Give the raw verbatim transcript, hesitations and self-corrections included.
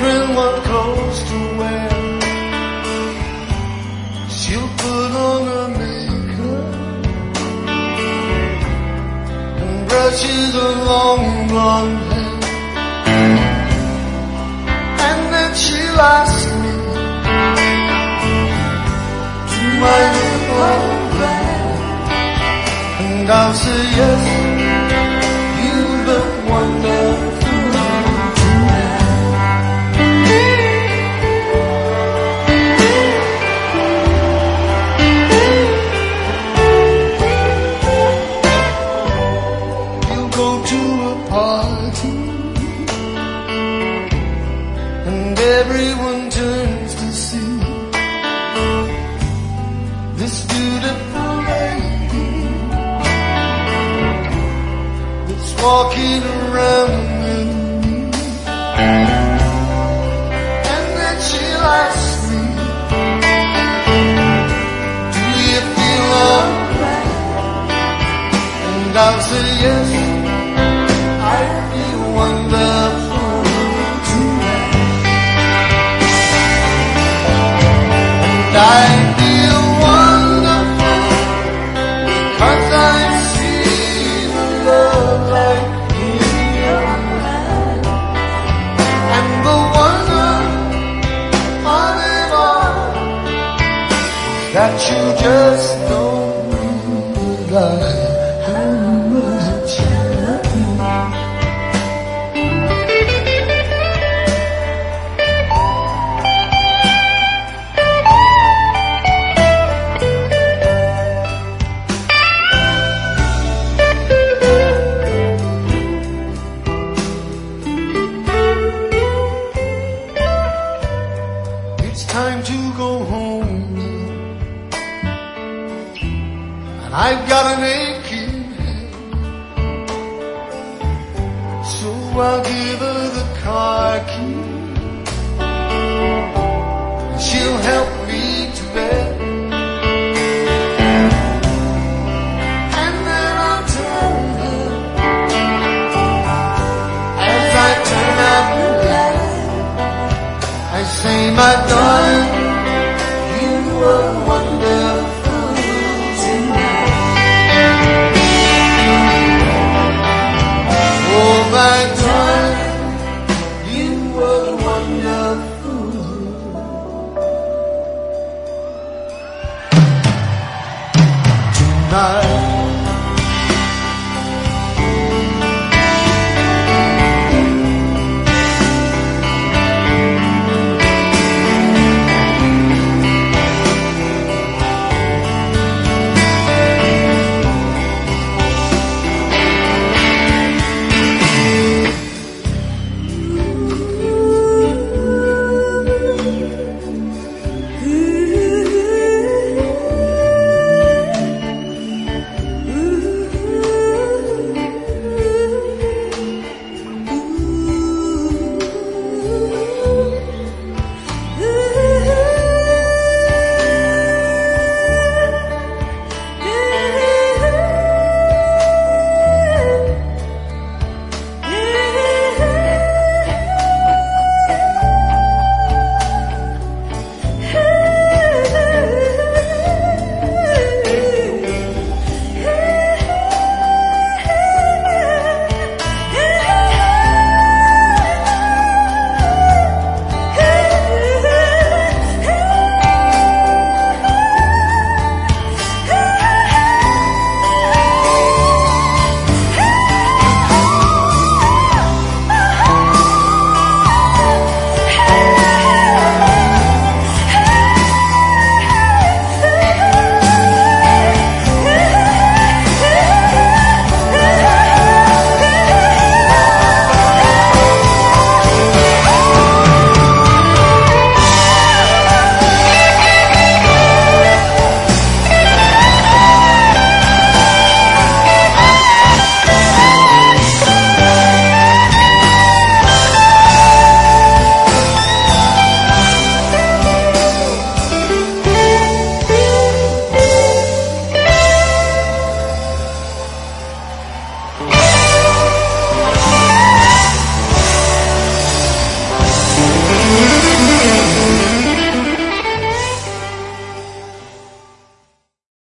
wondering what clothes to wear. She'll put on her makeup and brushes her long blonde hair, and then she'll ask me to my little bed, and I'll say yes, you look wonderful. Everyone turns to see this beautiful lady that's walking around with me, and then she'll ask me, do you feel alright? And I'll say yes, I feel wonderful. I feel wonderful because I see the love light in your eyes, and the wonder on it all that you just don't realize how much I love you. Time to go home, and I've got an aching head, so I'll give her the car key, and she'll help me to bed, and then I'll tell her as I turn out the light, I say, my darling,